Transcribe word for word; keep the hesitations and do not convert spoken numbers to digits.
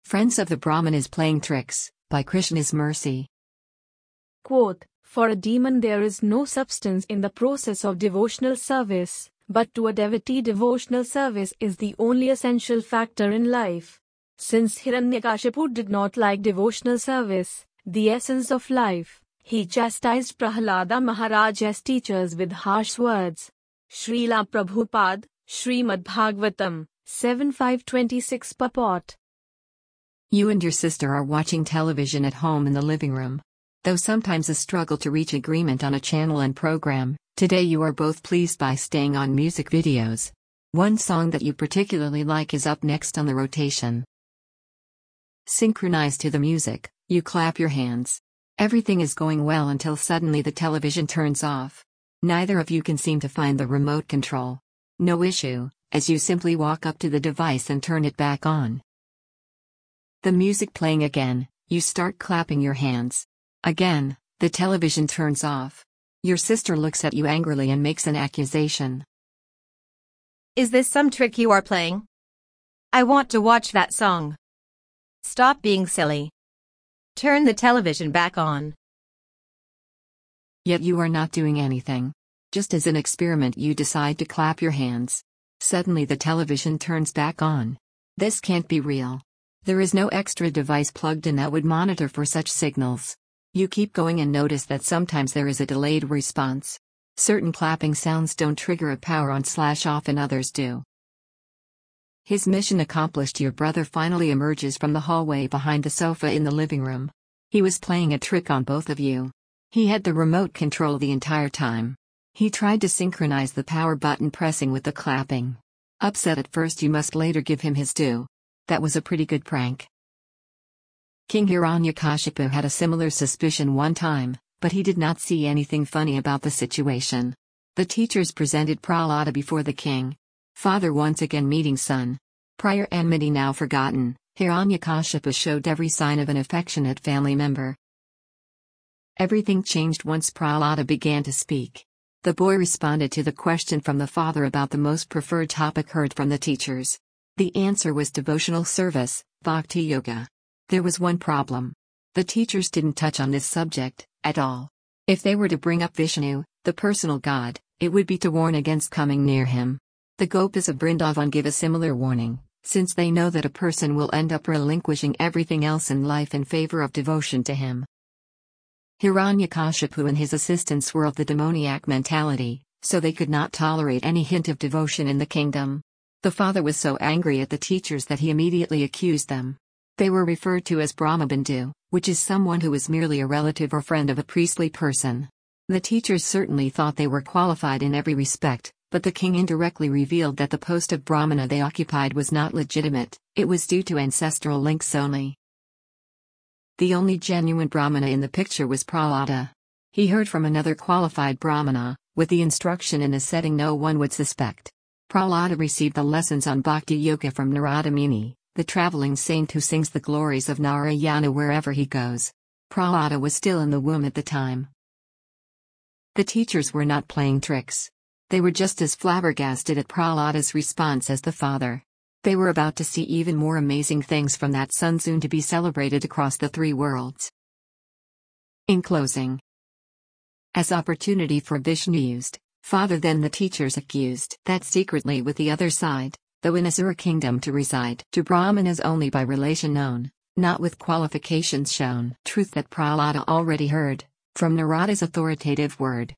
Friends of the Brahmanas Playing Tricks, by Krishna's Mercy. Quote, for a demon there is no substance in the process of devotional service, but to a devotee devotional service is the only essential factor in life. Since Hiranyakashipu did not like devotional service, the essence of life, he chastised Prahlada Maharaj as teachers with harsh words. Srila Prabhupada, Srimad Bhagavatam, seven five twenty-six purport. You and your sister are watching television at home in the living room. Though sometimes a struggle to reach agreement on a channel and program, today you are both pleased by staying on music videos. One song that you particularly like is up next on the rotation. Synchronized to the music, you clap your hands. Everything is going well until suddenly the television turns off. Neither of you can seem to find the remote control. No issue, as you simply walk up to the device and turn it back on. The music playing again, you start clapping your hands. Again, the television turns off. Your sister looks at you angrily and makes an accusation. Is this some trick you are playing? I want to watch that song. Stop being silly. Turn the television back on. Yet you are not doing anything. Just as an experiment you decide to clap your hands. Suddenly the television turns back on. This can't be real. There is no extra device plugged in that would monitor for such signals. You keep going and notice that sometimes there is a delayed response. Certain clapping sounds don't trigger a power on slash off and others do. His mission accomplished, your brother finally emerges from the hallway behind the sofa in the living room. He was playing a trick on both of you. He had the remote control the entire time. He tried to synchronize the power button pressing with the clapping. Upset at first, you must later give him his due. That was a pretty good prank. King Hiranyakashipu had a similar suspicion one time, but he did not see anything funny about the situation. The teachers presented Prahlada before the king. Father once again meeting son. Prior enmity now forgotten, Hiranyakashipu showed every sign of an affectionate family member. Everything changed once Prahlada began to speak. The boy responded to the question from the father about the most preferred topic heard from the teachers. The answer was devotional service, bhakti yoga. There was one problem. The teachers didn't touch on this subject at all. If they were to bring up Vishnu, the personal god, it would be to warn against coming near him. The Gopis of Vrindavan give a similar warning, since they know that a person will end up relinquishing everything else in life in favor of devotion to him. Hiranyakashipu and his assistants were of the demoniac mentality, so they could not tolerate any hint of devotion in the kingdom. The father was so angry at the teachers that he immediately accused them. They were referred to as Brahmabandhu, which is someone who is merely a relative or friend of a priestly person. The teachers certainly thought they were qualified in every respect, but the king indirectly revealed that the post of Brahmana they occupied was not legitimate, it was due to ancestral links only. The only genuine Brahmana in the picture was Prahlada. He heard from another qualified Brahmana, with the instruction in a setting no one would suspect. Prahlada received the lessons on Bhakti Yoga from Narada Muni, the traveling saint who sings the glories of Narayana wherever he goes. Prahlada was still in the womb at the time. The teachers were not playing tricks. They were just as flabbergasted at Prahlada's response as the father. They were about to see even more amazing things from that son soon to be celebrated across the three worlds. In closing, as opportunity for Vishnu used, father then the teachers accused that secretly with the other side, though in Asura kingdom to reside to Brahmanas only by relation known, not with qualifications shown. Truth that Prahlada already heard, from Narada's authoritative word.